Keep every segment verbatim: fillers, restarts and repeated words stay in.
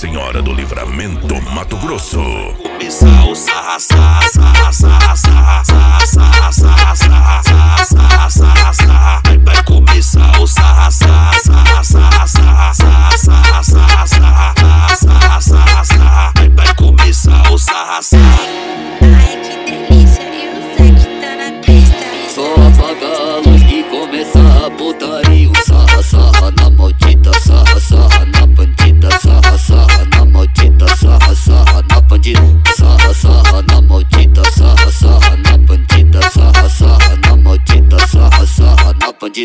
Senhora do Livramento, Mato Grosso. Começar o sarra, sarra, sarra, sarra, sarra, sarra, sarra, sarra, sarra, sarra, sarra, sarra. Vai começar o sarra, sarra, sarra, sarra, sarra, sarra, sarra, sarra, sarra, sarra, sarra, sarra. Vai começar o sarra, sarra. Ai, que delícia, e o Zé que tá na pista. Só apaga a luz que começa a putaria. O sarra, sarra na maldita, sarra, sarra na bandida, sarra, sarra na maldita, sarra, sarra na bandida, sarra, sarra na maldita, sarra, sarra na bandida, sarra, sarra na maldita, sarra, sarra na bandida.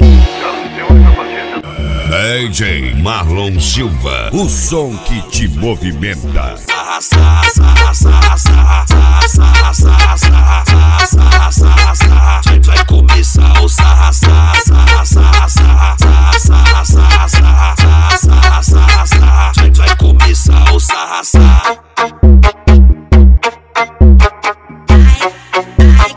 D J Marlon Silva, o som que te movimenta. Sarra, sarra, sarra, sarra, sarra, sarra, sarra, sarra, sarra, sarra, sarra, sarra. Vai começar o sarra, sarra, sarra, sarra, sarra, sarra, sarra, sarra, sarra, sarra, sarra. Vai começar o sarra, sarra. Ai, ai,